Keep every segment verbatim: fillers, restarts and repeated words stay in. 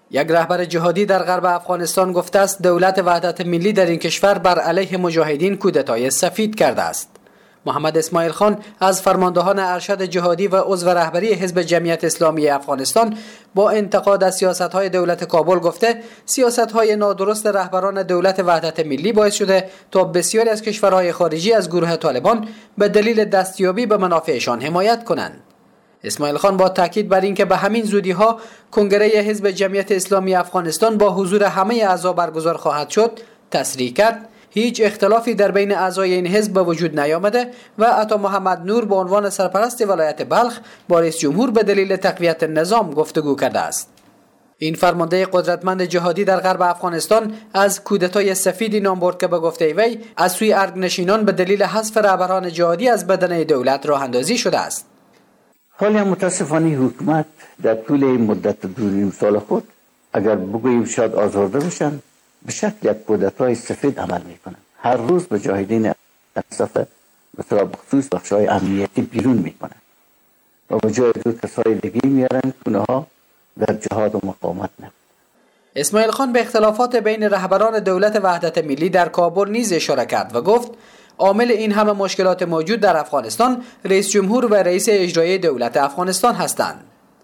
یک رهبر جهادی در غرب افغانستان گفته است دولت وحدت ملی در این کشور بر علیه مجاهدین کودتای سفید کرده است. محمد اسماعیل خان از فرماندهان ارشد جهادی و عضو رهبری حزب جمعیت اسلامی افغانستان با انتقاد از سیاست‌های دولت کابل گفته سیاست‌های نادرست رهبران دولت وحدت ملی باعث شده تا بسیاری از کشورهای خارجی از گروه طالبان به دلیل دستیابی به منافعشان حمایت کنند. اسماعیل خان با تاکید بر اینکه به همین زودی‌ها کنگره حزب جمعیت اسلامی افغانستان با حضور همه اعضا برگزار خواهد شد تصریح کرد هیچ اختلافی در بین اعضای این حزب به وجود نیامده و عطا محمد نور به عنوان سرپرست ولایت بلخ با رئیس جمهور به دلیل تقویت نظام گفتگو کرده است. این فرمانده قدرتمند جهادی در غرب افغانستان از کودتای سفیدی نام برد که به گفته وی از سوی ارگنشینان به دلیل حذف رهبران جهادی از بدنه دولت راه اندازی شده است. حالی متاسفانه حکومت در طول این مدت دو نیم سال خود اگر بگوییم شاید آزرده بشن به شکل یک کودتای سفید عمل میکنن. هر روز مجاهدین اصفه به خصوص بخشای امنیتی بیرون میکنن و به جای دو کسای دیگه میارن که اونها در جهاد و مقاومت نه. اسماعیل خان به اختلافات بین رهبران دولت وحدت ملی در کابل نیز اشاره کرد و گفت عامل این همه مشکلات موجود در افغانستان رئیس جمهور و رئیس اجرایی دولت افغانستان هستند.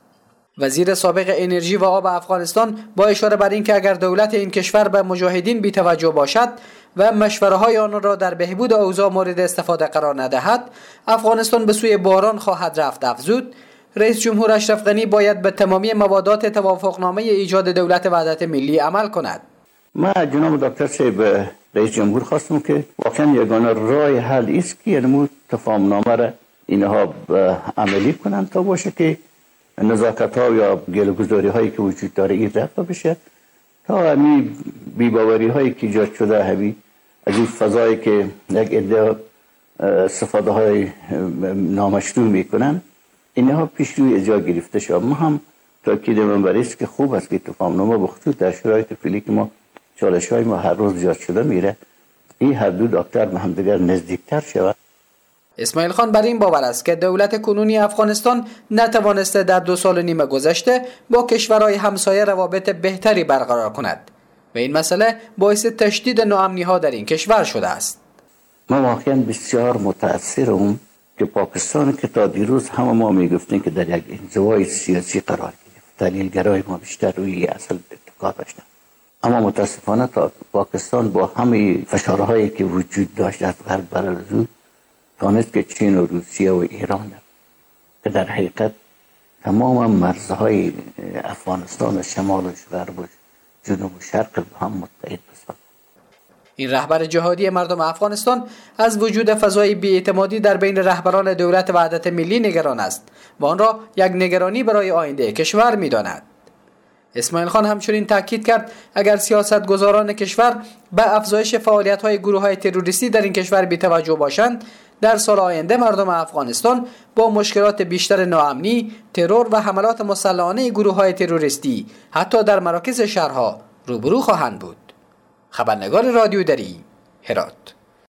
وزیر سابق انرژی و آب افغانستان با اشاره بر اینکه اگر دولت این کشور به مجاهدین بی‌توجه باشد و مشوره‌های آن را در بهبود اوضاع مورد استفاده قرار ندهد افغانستان به سوی بحران خواهد رفت افزود، رئیس جمهور اشرف غنی باید به تمامی موادات توافقنامه ایجاد دولت وحدت ملی عمل کند. ما جناب دکتر صاحب رئیس جمهور خواستم که واقعا یگانه راه حل است که یعنی تفاهمنامه را اینها عملی کنند تا باشه که نزاکت ها یا گله‌گذاری هایی که وجود داره این رفع بشه تا همین بی‌باوری هایی که ایجاد شده همین از این فضایی که یک عده استفاده های نامشروع میکنن اینها پیش روی اجرا گرفته شد. ما هم تاکید من بر است که خوب است که تفاهمنامه بخصوص در شرایط فعلی که ما چالش های ما هر روز زیاد شده میره این هر دو دکتر به هم دیگر نزدیکتر شود. اسماعیل خان بر این باور است که دولت کنونی افغانستان نتوانسته در دو سال و نیم گذشته با کشورهای همسایه روابط بهتری برقرار کند و این مسئله باعث تشدید ناامنی ها در این کشور شده است. ما واقعا بسیار متأثرم که پاکستان که تا دیروز همه ما میگفتیم که در یک انزوای سیاسی قرار گرفت، تحلیلگرای ما بیشتر روی اصل اتکا داشتن، اما متاسفانه تا پاکستان با همه فشارهایی که وجود داشت از غرب برازو تانست که چین و روسیه و ایران که در حقیقت تمام مرزهای افغانستان و شمال و غرب و جنوب و شرق با هم متحد بسازد. این رهبر جهادی مردم افغانستان از وجود فضای بی‌اعتمادی در بین رهبران دولت وحدت ملی نگران است و آن را یک نگرانی برای آینده کشور می‌داند. اسماعیل خان همچنین تاکید کرد اگر سیاستگزاران کشور به افزایش فعالیت‌های گروه‌های تروریستی در این کشور بی‌توجه باشند در سال آینده مردم افغانستان با مشکلات بیشتر ناامنی، ترور و حملات مسلحانه گروه‌های تروریستی حتی در مراکز شهرها روبرو خواهند بود. خبرنگار رادیو دری هرات.